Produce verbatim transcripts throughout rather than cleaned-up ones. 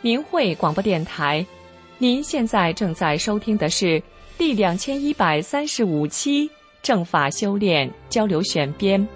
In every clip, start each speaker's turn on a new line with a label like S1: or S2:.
S1: 明慧广播电台。您现在正在收听的是第两千一百三十五期正法修炼交流选编。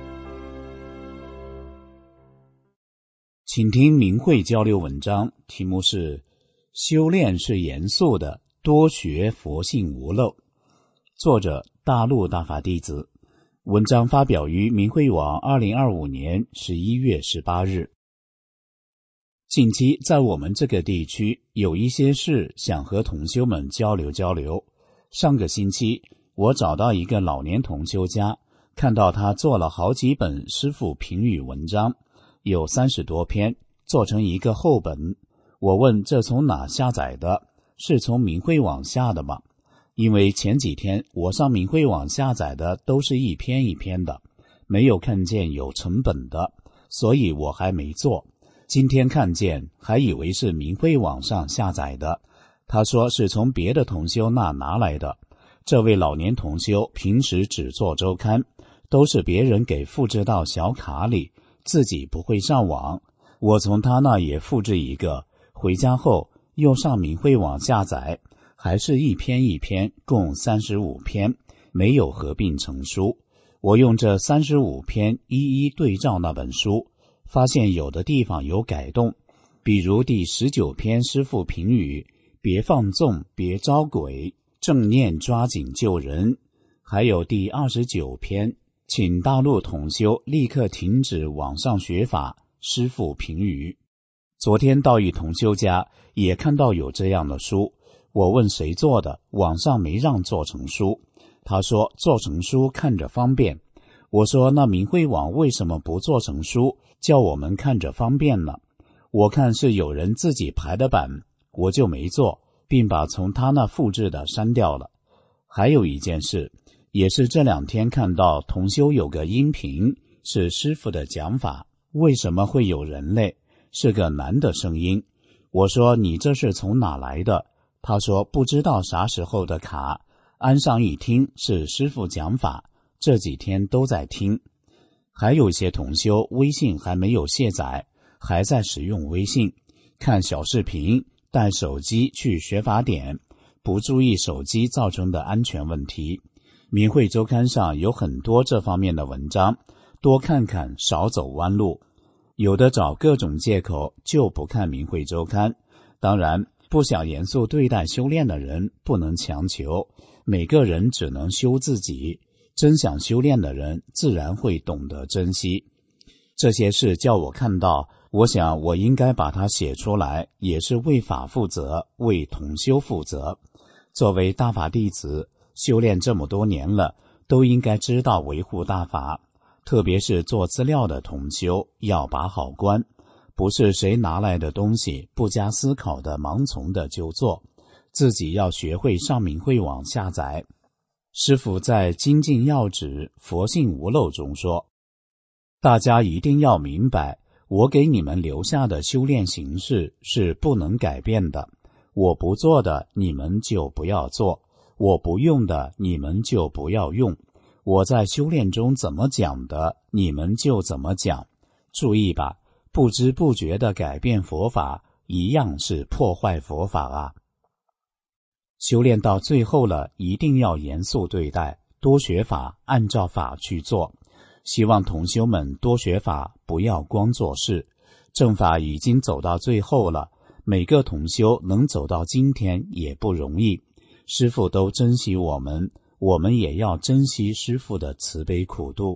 S2: 请听明慧交流文章，题目是修炼是严肃的，多学佛性无漏。作者大陆大法弟子，文章发表于明慧网二零二五年十一月十八日。近期在我们这个地区有一些事想和同修们交流交流。上个星期我找到一个老年同修家，看到他做了好几本师父评语文章，有三十多篇，做成一个厚本。我问这从哪下载的？是从明慧网下的吗？因为前几天我上明慧网下载的都是一篇一篇的，没有看见有成本的，所以我还没做。今天看见还以为是明慧网上下载的，他说是从别的同修那拿来的。这位老年同修平时只做周刊，都是别人给复制到小卡里，自己不会上网。我从他那也复制一个，回家后又上明慧网下载，还是一篇一篇，共三十五篇，没有合并成书。我用这三十五篇一一对照那本书，发现有的地方有改动，比如第十九篇师父评语，别放纵，别招鬼，正念抓紧救人，还有第二十九篇，请大陆同修立刻停止网上学法，师父评语。昨天到一同修家也看到有这样的书，我问谁做的，网上没让做成书。他说做成书看着方便。我说那明慧网为什么不做成书，叫我们看着方便呢？我看是有人自己排的版，我就没做，并把从他那复制的删掉了。还有一件事，也是这两天看到同修有个音频，是师父的讲法，为什么会有人类？是个男的声音。我说你这是从哪来的？他说不知道啥时候的卡，安上一听是师父讲法，这几天都在听。还有些同修微信还没有卸载，还在使用微信，看小视频，带手机去学法点，不注意手机造成的安全问题。明慧周刊上有很多这方面的文章，多看看，少走弯路。有的找各种借口就不看明慧周刊。当然不想严肃对待修炼的人不能强求，每个人只能修自己，真想修炼的人自然会懂得珍惜。这些事叫我看到，我想我应该把它写出来，也是为法负责，为同修负责。作为大法弟子，修炼这么多年了，都应该知道维护大法，特别是做资料的同修要把好关，不是谁拿来的东西不加思考的盲从的就做，自己要学会上明慧网下载。师父在精进要旨佛性无漏中说，大家一定要明白，我给你们留下的修炼形式是不能改变的，我不做的你们就不要做，我不用的你们就不要用，我在修炼中怎么讲的你们就怎么讲。注意吧，不知不觉地改变佛法，一样是破坏佛法啊。修炼到最后了，一定要严肃对待，多学法，按照法去做。希望同修们多学法，不要光做事。正法已经走到最后了，每个同修能走到今天也不容易。师父都珍惜我们，我们也要珍惜师父的慈悲苦度。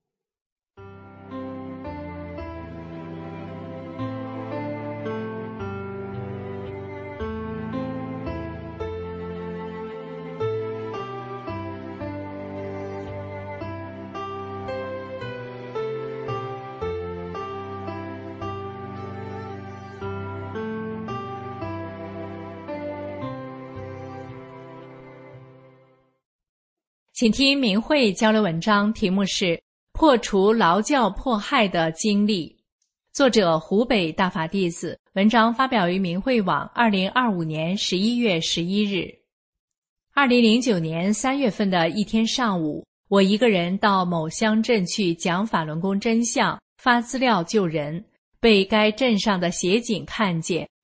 S1: 请听明慧交流文章，题目是破除劳教迫害的经历，作者湖北大法弟子，文章发表于明慧网二零二五年十一月十一日。二零零九年三月份的一天上午，我一个人到某乡镇去讲法轮功真相，发资料救人，被该镇上的协警看见，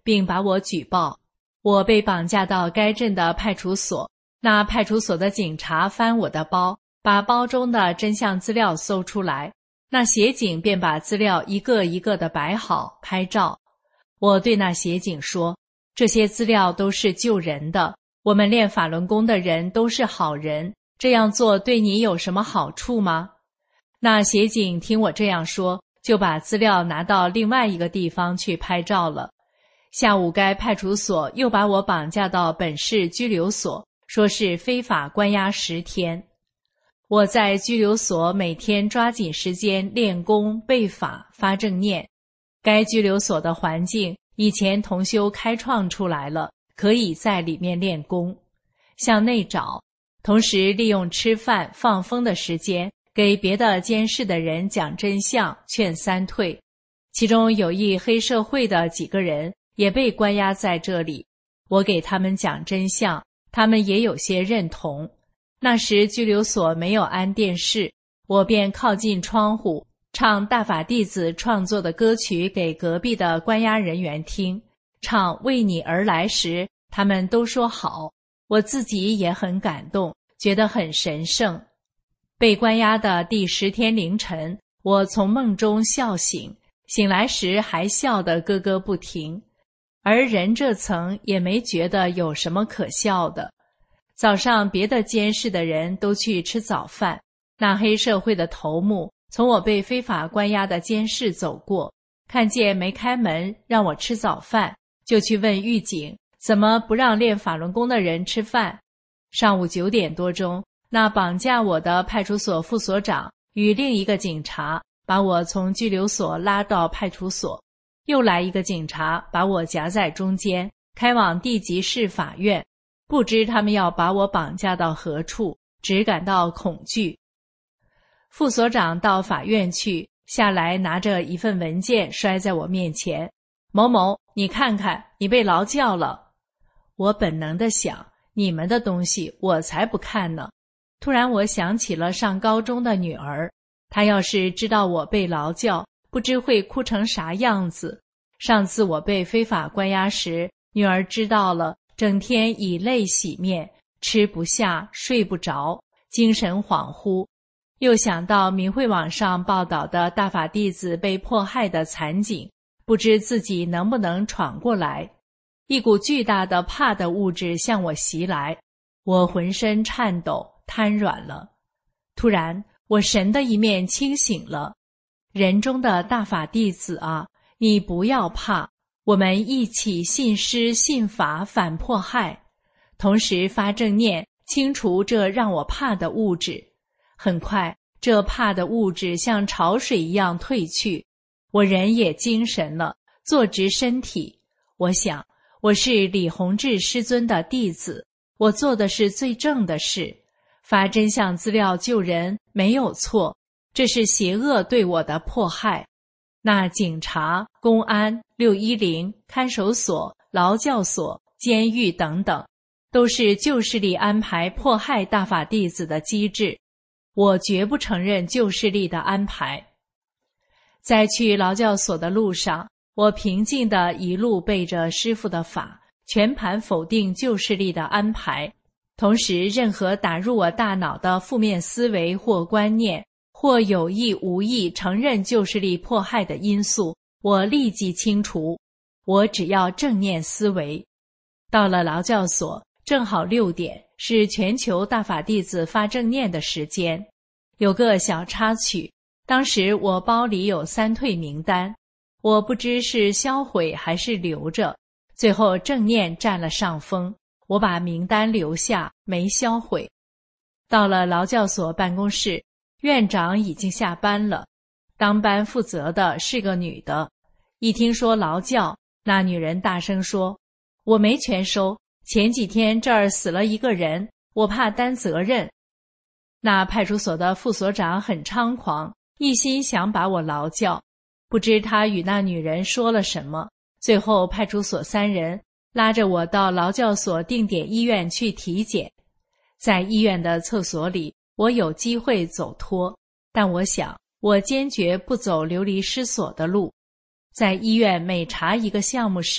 S1: 并把我举报。我被绑架到该镇的派出所，那派出所的警察翻我的包，把包中的真相资料搜出来，那协警便把资料一个一个地摆好，拍照。我对那协警说，这些资料都是救人的，我们练法轮功的人都是好人，这样做对你有什么好处吗？那协警听我这样说，就把资料拿到另外一个地方去拍照了。下午该派出所又把我绑架到本市拘留所，说是非法关押十天。我在拘留所每天抓紧时间练功、背法、发正念。该拘留所的环境以前同修开创出来了，可以在里面练功，向内找，同时利用吃饭放风的时间给别的监视的人讲真相，劝三退。其中有一黑社会的几个人也被关押在这里，我给他们讲真相，他们也有些认同。那时拘留所没有安电视，我便靠近窗户，唱大法弟子创作的歌曲给隔壁的关押人员听，唱《为你而来》时，他们都说好，我自己也很感动，觉得很神圣。被关押的第十天凌晨，我从梦中笑醒，醒来时还笑得咯咯不停，而人这层也没觉得有什么可笑的。早上别的监视的人都去吃早饭，那黑社会的头目从我被非法关押的监室走过，看见没开门让我吃早饭，就去问狱警怎么不让练法轮功的人吃饭。上午九点多钟，那绑架我的派出所副所长与另一个警察把我从拘留所拉到派出所，又来一个警察把我夹在中间，开往地级市法院。不知他们要把我绑架到何处，只感到恐惧。副所长到法院去，下来拿着一份文件摔在我面前，某某，你看看，你被劳教了。我本能地想，你们的东西我才不看呢。突然我想起了上高中的女儿，她要是知道我被劳教，不知会哭成啥样子。上次我被非法关押时，女儿知道了，整天以泪洗面，吃不下，睡不着，精神恍惚。又想到明慧网上报道的大法弟子被迫害的惨景，不知自己能不能闯过来。一股巨大的怕的物质向我袭来，我浑身颤抖，瘫软了。突然，我神的一面清醒了。人中的大法弟子啊，你不要怕，我们一起信师信法，反迫害，同时发正念，清除这让我怕的物质。很快，这怕的物质像潮水一样退去，我人也精神了，坐直身体。我想，我是李洪志师尊的弟子，我做的是最正的事，发真相资料救人没有错，这是邪恶对我的迫害。那警察、公安、六一零、看守所、劳教所、监狱等等，都是旧势力安排迫害大法弟子的机制，我绝不承认旧势力的安排。在去劳教所的路上，我平静地一路背着师父的法，全盘否定旧势力的安排，同时任何打入我大脑的负面思维或观念，或有意无意承认旧势力迫害的因素，我立即清除。我只要正念思维。到了劳教所，正好六点，是全球大法弟子发正念的时间。有个小插曲，当时我包里有三退名单，我不知是销毁还是留着，最后正念占了上风，我把名单留下，没销毁。到了劳教所办公室，院长已经下班了，当班负责的是个女的。一听说劳教，那女人大声说，我没全收，前几天这儿死了一个人，我怕担责任。那派出所的副所长很猖狂，一心想把我劳教，不知他与那女人说了什么，最后派出所三人拉着我到劳教所定点医院去体检。在医院的厕所里，我有机会走脱，但我想，我坚决不走流离失所的路。在医院每查一个项目时，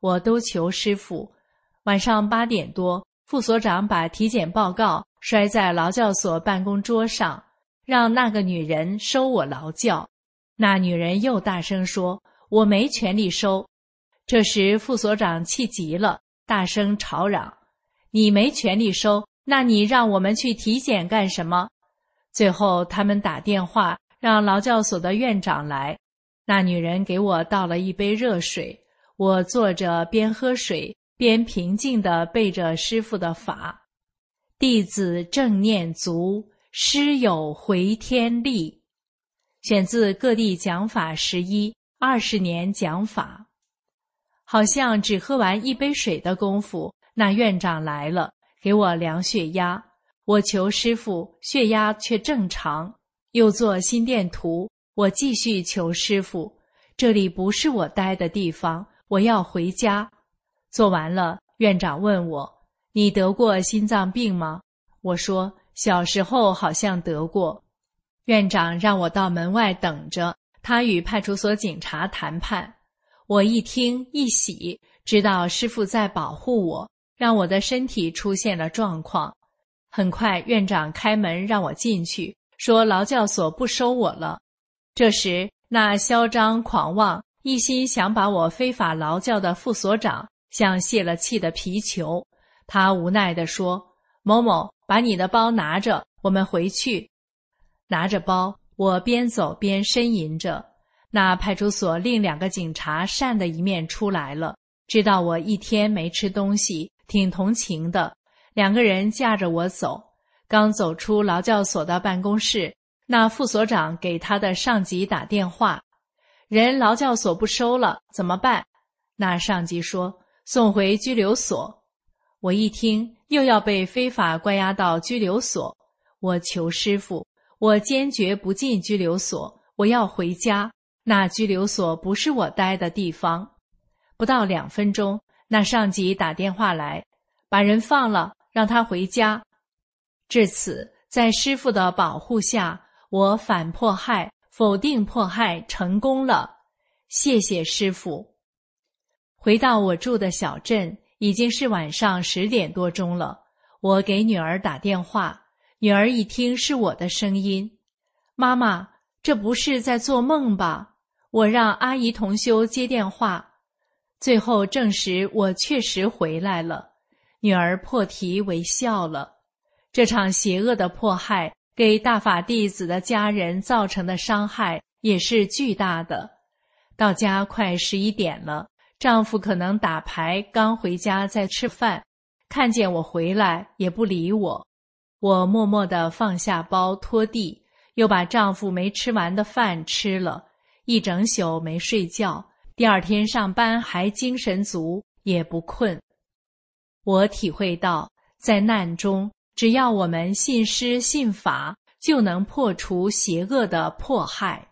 S1: 我都求师父。晚上八点多，副所长把体检报告摔在劳教所办公桌上，让那个女人收我劳教。那女人又大声说，我没权利收。这时副所长气急了，大声吵嚷，你没权利收，那你让我们去体检干什么？最后他们打电话让劳教所的院长来，那女人给我倒了一杯热水，我坐着边喝水边平静地背着师父的法。弟子正念足，师有回天力。选自各地讲法十一，二十年讲法。好像只喝完一杯水的功夫，那院长来了，给我量血压。我求师父，血压却正常。又做心电图，我继续求师父，这里不是我待的地方，我要回家。做完了，院长问我，你得过心脏病吗？我说，小时候好像得过。院长让我到门外等着，他与派出所警察谈判。我一听一喜，知道师父在保护我，让我的身体出现了状况。很快院长开门让我进去，说劳教所不收我了。这时那嚣张狂妄一心想把我非法劳教的副所长像泄了气的皮球，他无奈地说，某某，把你的包拿着，我们回去。拿着包，我边走边呻吟着。那派出所另两个警察善的一面出来了，知道我一天没吃东西，挺同情的，两个人架着我走。刚走出劳教所的办公室，那副所长给他的上级打电话，人劳教所不收了，怎么办？那上级说，送回拘留所。我一听又要被非法关押到拘留所，我求师父，我坚决不进拘留所，我要回家。那拘留所不是我待的地方。不到两分钟，那上级打电话来，把人放了，让他回家。至此，在师父的保护下，我反迫害、否定迫害成功了。谢谢师父。回到我住的小镇，已经是晚上十点多钟了。我给女儿打电话，女儿一听是我的声音，妈妈，这不是在做梦吧？我让阿姨同修接电话，最后证实我确实回来了。女儿破涕为笑了。这场邪恶的迫害给大法弟子的家人造成的伤害也是巨大的。到家快十一点了，丈夫可能打牌刚回家在吃饭，看见我回来也不理我。我默默地放下包拖地，又把丈夫没吃完的饭吃了，一整宿没睡觉，第二天上班还精神足，也不困。我体会到，在难中，只要我们信师信法，就能破除邪恶的迫害。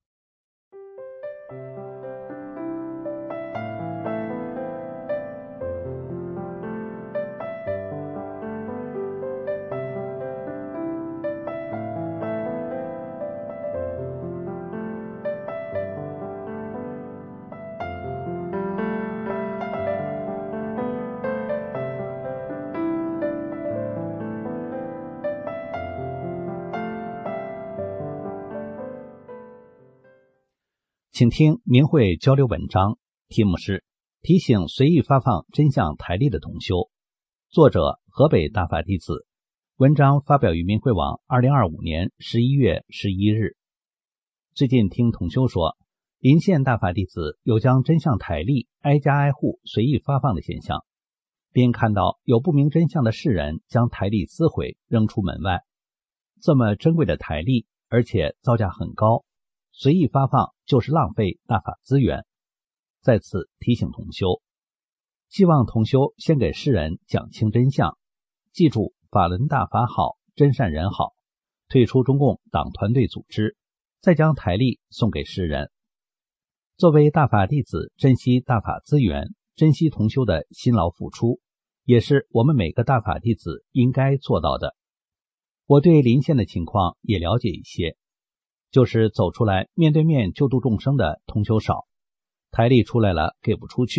S3: 请听明慧交流文章，题目是提醒随意发放真相台历的同修，作者河北大法弟子，文章发表于明慧网二零二五年十一月十一日。最近听同修说，临县大法弟子有将真相台历挨家挨户随意发放的现象，并看到有不明真相的世人将台历撕毁扔出门外。这么珍贵的台历，而且造价很高，随意发放就是浪费大法资源。在此提醒同修，希望同修先给世人讲清真相，记住法轮大法好，真善人好，退出中共党团队组织，再将台历送给世人。作为大法弟子，珍惜大法资源，珍惜同修的辛劳付出，也是我们每个大法弟子应该做到的。我对临县的情况也了解一些，就是走出来面对面救度众生的同修少，台历出来了给不出去，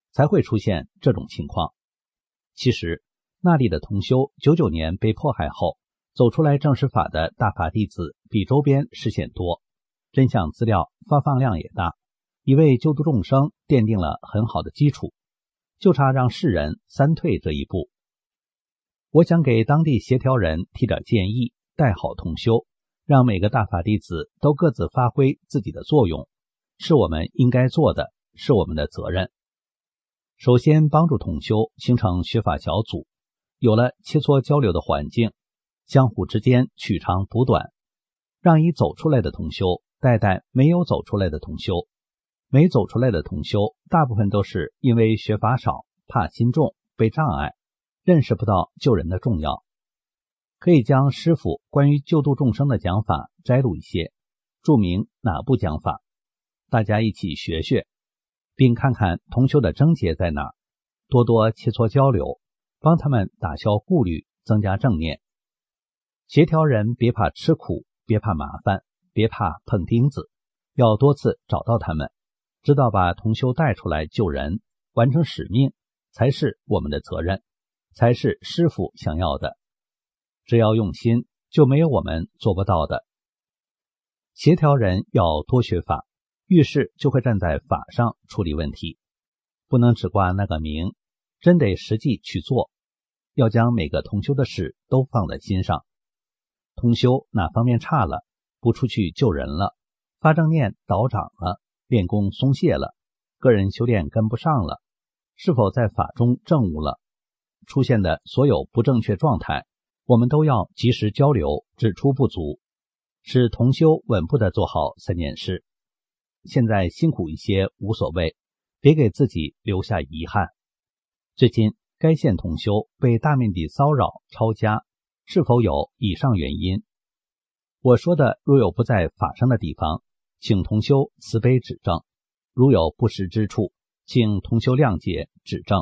S3: 才会出现这种情况。其实那里的同修九九年被迫害后，走出来正实法的大法弟子比周边视线多，真相资料发放量也大，已为救度众生奠定了很好的基础，就差让世人三退这一步。我想给当地协调人提点建议，带好同修，让每个大法弟子都各自发挥自己的作用，是我们应该做的，是我们的责任。首先帮助同修形成学法小组，有了切磋交流的环境，相互之间取长补短，让已走出来的同修带带没有走出来的同修。没走出来的同修大部分都是因为学法少，怕心重，被障碍，认识不到救人的重要。可以将师父关于救度众生的讲法摘录一些，注明哪部讲法，大家一起学学，并看看同修的症结在哪，多多切磋交流，帮他们打消顾虑，增加正念。协调人别怕吃苦，别怕麻烦，别怕碰钉子，要多次找到他们，知道把同修带出来救人，完成使命，才是我们的责任，才是师父想要的。只要用心，就没有我们做不到的。协调人要多学法，遇事就会站在法上处理问题，不能只挂那个名，真得实际去做，要将每个同修的事都放在心上。同修哪方面差了，不出去救人了，发正念倒长了，练功松懈了，个人修炼跟不上了，是否在法中证悟了，出现的所有不正确状态，我们都要及时交流，指出不足，使同修稳步地做好三件事。现在辛苦一些无所谓，别给自己留下遗憾。最近该县同修被大面积骚扰抄家，是否有以上原因？我说的若有不在法上的地方，请同修慈悲指正，如有不实之处，请同修谅解指正。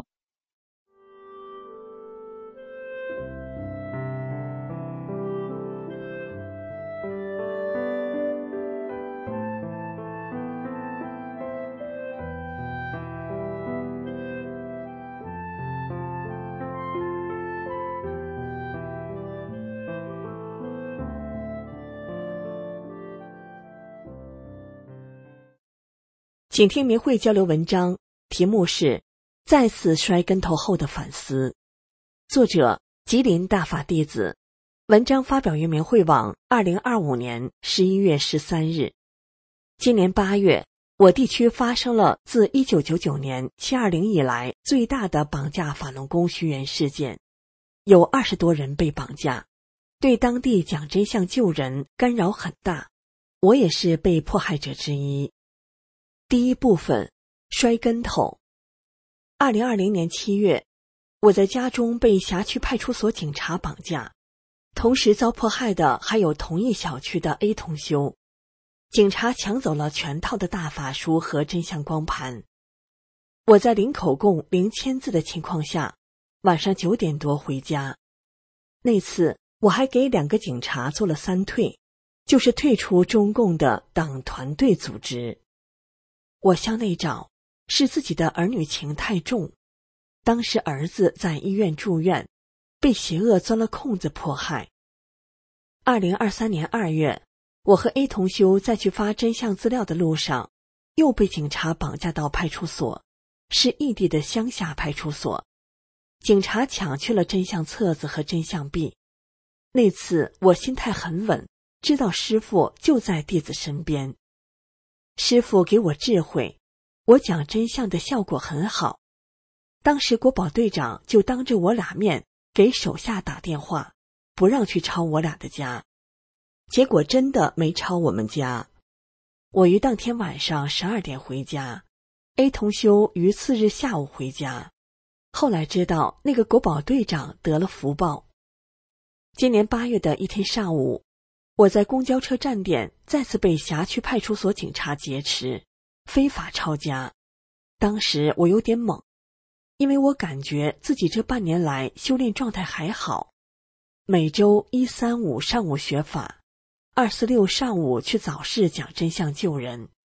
S4: 请听明慧交流文章，题目是再次摔跟头后的反思，作者吉林大法弟子，文章发表于明慧网二零二五年十一月十三日。今年八月，我地区发生了自一九九九年七二零以来最大的绑架法轮功学员事件，有二十多人被绑架，对当地讲真相救人干扰很大，我也是被迫害者之一。第一部分，摔跟头。二零二零年七月，我在家中被辖区派出所警察绑架，同时遭迫害的还有同一小区的 A 同修。警察抢走了全套的大法书和真相光盘。我在零口供零签字的情况下，晚上九点多回家。那次我还给两个警察做了三退，就是退出中共的党团队组织。我向内找，是自己的儿女情太重。当时儿子在医院住院，被邪恶钻了空子迫害。二零二三年二月，我和 A 同修在去发真相资料的路上，又被警察绑架到派出所，是异地的乡下派出所。警察抢去了真相册子和真相币。那次我心态很稳，知道师父就在弟子身边。师父给我智慧，我讲真相的效果很好。当时国保队长就当着我俩面给手下打电话，不让去抄我俩的家。结果真的没抄我们家。我于当天晚上十二点回家， A 同修于次日下午回家。后来知道那个国保队长得了福报。今年八月的一天上午，我在公交车站点再次被辖区派出所警察劫持，非法抄家。当时我有点懵，因为我感觉自己这半年来修炼状态还好，每周一三五上午学法，二四六上午去早市讲真相救人，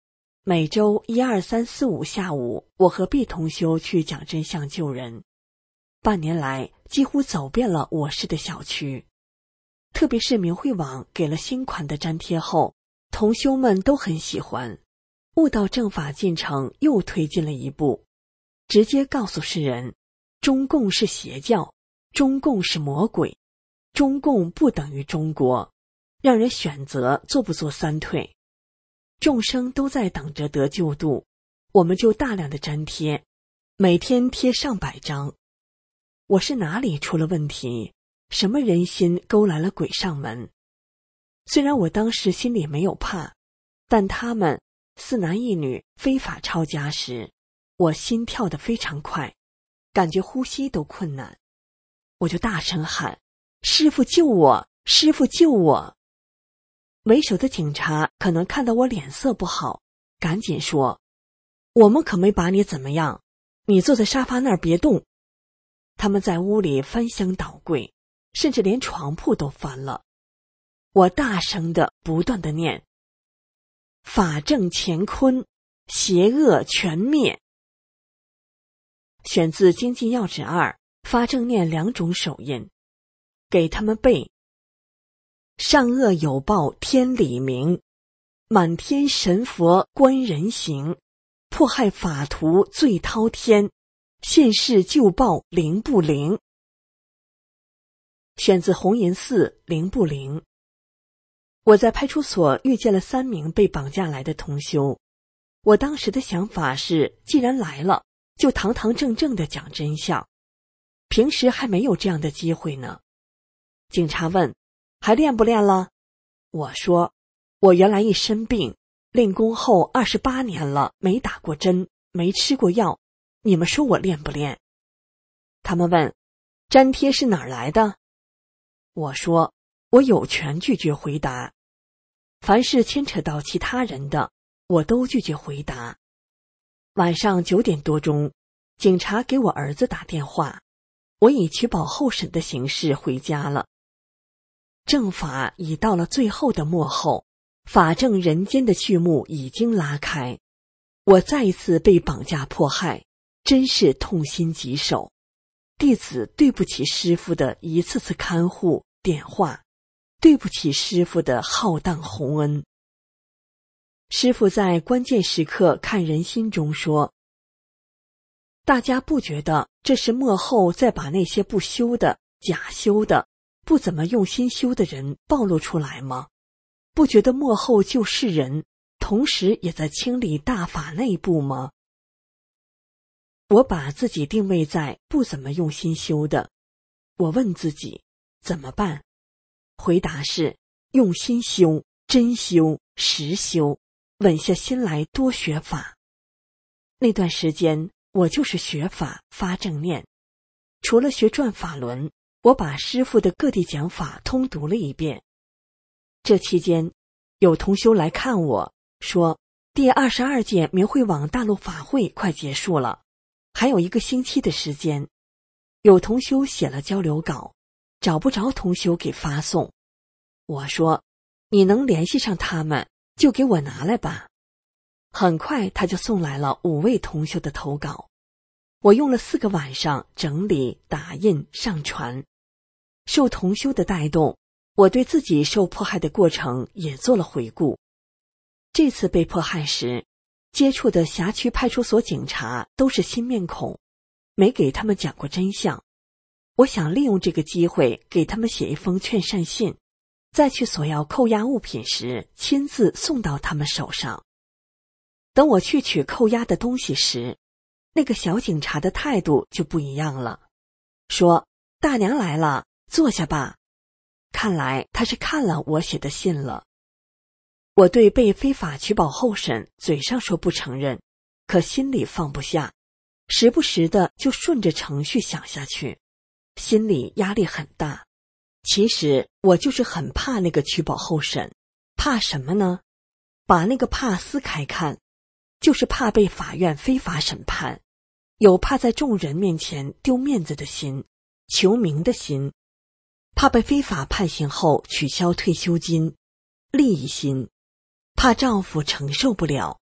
S4: 每周一二三四五下午，我和毕同修去讲真相救人。半年来，几乎走遍了我市的小区。特别是明慧网给了新款的粘贴后，同修们都很喜欢。悟道正法进程又推进了一步，直接告诉世人，中共是邪教，中共是魔鬼，中共不等于中国，让人选择做不做三退。众生都在等着得救度，我们就大量的粘贴，每天贴上百张。我是哪里出了问题？什么人心勾来了鬼上门？虽然我当时心里没有怕，但他们四男一女非法抄家时，我心跳得非常快，感觉呼吸都困难。我就大声喊：师父救我，师父救我！为首的警察可能看到我脸色不好，赶紧说：我们可没把你怎么样，你坐在沙发那儿别动。他们在屋里翻箱倒柜，甚至连床铺都翻了。我大声的不断的念：法正乾坤，邪恶全灭。选自《精进要旨二》，发正念两种手印，给他们背：善恶有报天理明，满天神佛观人行，迫害法徒罪滔天，现世救报灵不灵。选自红银寺灵不灵。我在派出所遇见了三名被绑架来的同修，我当时的想法是，既然来了，就堂堂正正的讲真相，平时还没有这样的机会呢。警察问：还练不练了？我说：我原来一身病，练功后二十八年了，没打过针，没吃过药，你们说我练不练？他们问：粘贴是哪儿来的？我说：我有权拒绝回答，凡是牵扯到其他人的，我都拒绝回答。晚上九点多钟，警察给我儿子打电话，我以取保候审的形式回家了。正法已到了最后的末后，法正人间的序幕已经拉开，我再一次被绑架迫害，真是痛心疾首。弟子对不起师父的一次次看护点化，对不起师父的浩荡宏恩。师父在关键时刻看人心中说：大家不觉得这是幕后在把那些不修的、假修的、不怎么用心修的人暴露出来吗？不觉得幕后救世人同时也在清理大法内部吗？我把自己定位在不怎么用心修的，我问自己怎么办？回答是：用心修，真修，实修，稳下心来多学法。那段时间我就是学法发正念，除了学转法轮，我把师父的各地讲法通读了一遍。这期间有同修来看我，说第二十二届明慧网大陆法会快结束了，还有一个星期的时间。有同修写了交流稿，找不着同修给发送。我说：你能联系上他们，就给我拿来吧。很快他就送来了五位同修的投稿，我用了四个晚上整理、打印、上传。受同修的带动，我对自己受迫害的过程也做了回顾。这次被迫害时，接触的辖区派出所警察都是新面孔，没给他们讲过真相。我想利用这个机会给他们写一封劝善信，再去索要扣押物品时亲自送到他们手上。等我去取扣押的东西时，那个小警察的态度就不一样了，说：大娘来了，坐下吧。看来他是看了我写的信了。我对被非法取保候审嘴上说不承认，可心里放不下，时不时的就顺着程序想下去，心里压力很大。其实我就是很怕那个取保候审，怕什么呢？把那个怕撕开看，就是怕被法院非法审判，有怕在众人面前丢面子的心，求名的心，怕被非法判刑后取消退休金，利益心，怕丈夫承受不了，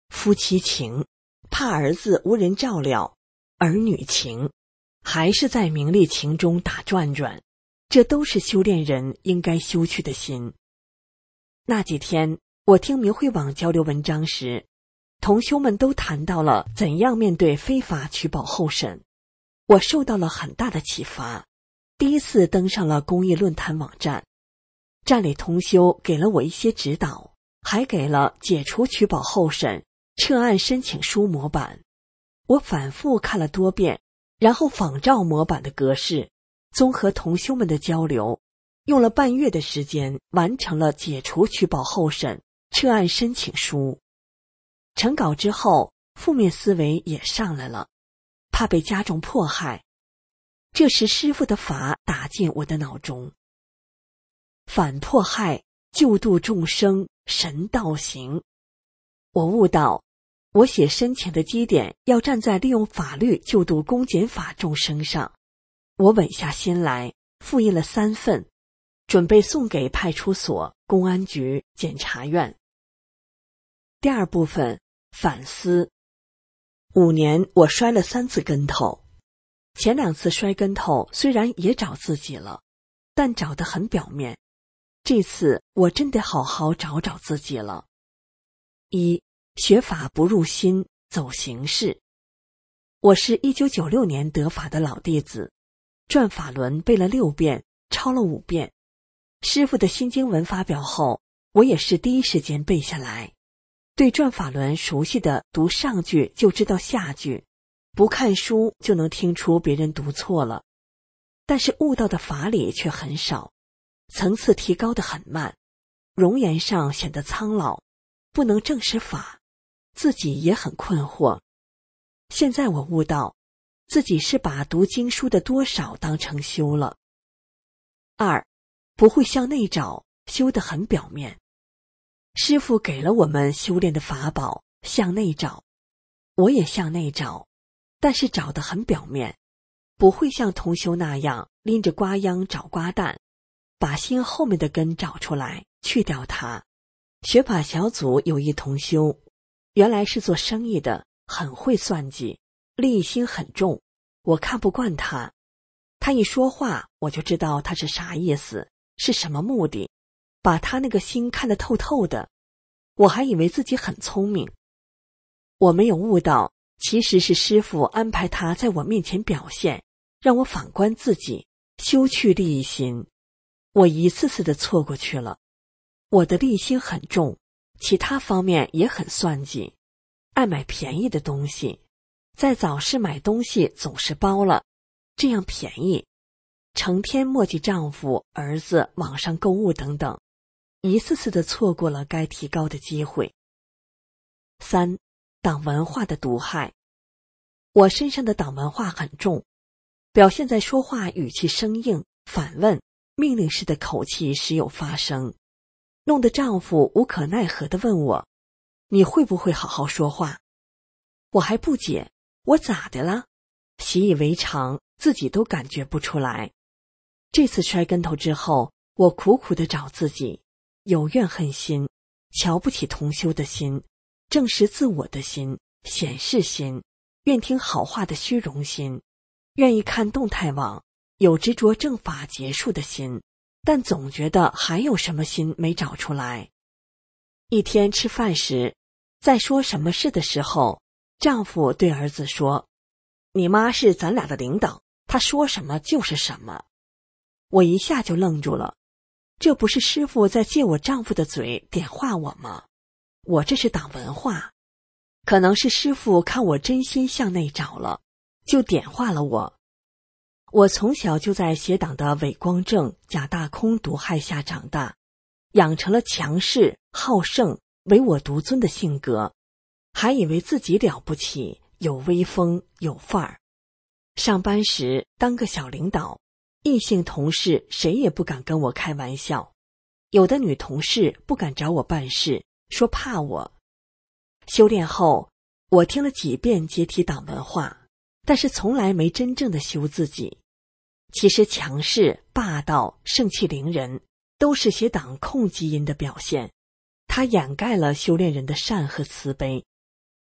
S4: 夫妻情，怕儿子无人照料；儿女情，还是在名利情中打转转。这都是修炼人应该修去的心。那几天，我听明慧网交流文章时，同修们都谈到了怎样面对非法取保候审，我受到了很大的启发。第一次登上了公益论坛网站，站里同修给了我一些指导，还给了解除取保候审撤案申请书模板。我反复看了多遍，然后仿照模板的格式，综合同修们的交流，用了半月的时间完成了解除取保候审撤案申请书。成稿之后，负面思维也上来了，怕被加重迫害。这时师父的法打进我的脑中：反迫害，救度众生，神道行。我悟到，我写申请的基点要站在利用法律救度公检法众生上。我稳下心来，复印了三份，准备送给派出所、公安局、检察院。第二部分，反思。五年，我摔了三次跟头。前两次摔跟头虽然也找自己了，但找得很表面。这次我真得好好找找自己了。一，学法不入心，走形式。我是一九九六年得法的老弟子，转法轮背了六遍，抄了五遍。师父的新经文发表后，我也是第一时间背下来。对转法轮熟悉的，读上句就知道下句，不看书就能听出别人读错了。但是悟到的法理却很少，层次提高得很慢，容颜上显得苍老，不能证实法，自己也很困惑。现在我悟到，自己是把读经书的多少当成修了。二，不会向内找，修得很表面。师父给了我们修炼的法宝，向内找，我也向内找，但是找得很表面，不会像同修那样拎着瓜秧找瓜蛋，把心后面的根找出来，去掉它。学法小组有一同修，原来是做生意的，很会算计，利益心很重，我看不惯他。他一说话，我就知道他是啥意思，是什么目的，把他那个心看得透透的。我还以为自己很聪明，我没有悟到，其实是师父安排他在我面前表现，让我反观自己，修去利益心。我一次次的错过去了。我的利益心很重，其他方面也很算计，爱买便宜的东西，在早市买东西总是包了，这样便宜，成天磨叽丈夫、儿子、网上购物等等，一次次的错过了该提高的机会。三，党文化的毒害。我身上的党文化很重，表现在说话语气生硬、反问、命令式的口气时有发生，弄得丈夫无可奈何地问我：你会不会好好说话？我还不解，我咋的了？习以为常，自己都感觉不出来。这次摔跟头之后，我苦苦地找自己，有怨恨心，瞧不起同修的心，证实自我的心，显示心，愿听好话的虚荣心，愿意看动态网，有执着正法结束的心，但总觉得还有什么心没找出来。一天吃饭时，在说什么事的时候，丈夫对儿子说：你妈是咱俩的领导，她说什么就是什么。我一下就愣住了，这不是师父在借我丈夫的嘴点化我吗？我这是党文化，可能是师父看我真心向内找了，就点化了我。我从小就在邪党的伪光正、假大空毒害下长大，养成了强势、好胜、唯我独尊的性格，还以为自己了不起，有威风，有范儿。上班时当个小领导，异性同事谁也不敢跟我开玩笑，有的女同事不敢找我办事，说怕我。修炼后，我听了几遍解体党文化，但是从来没真正的修自己。其实强势、霸道、盛气凌人都是邪党控基因的表现，它掩盖了修炼人的善和慈悲，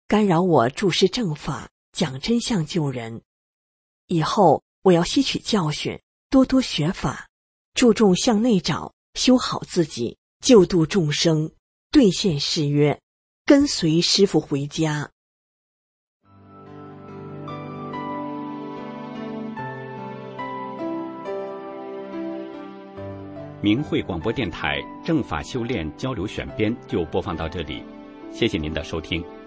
S4: 干扰我注释正法，讲真相救人。以后我要吸取教训，多多学法，注重向内找，修好自己，救度众生，兑现誓约，跟随师父回家。
S5: 明慧广播电台正法修炼交流选编就播放到这里，谢谢您的收听。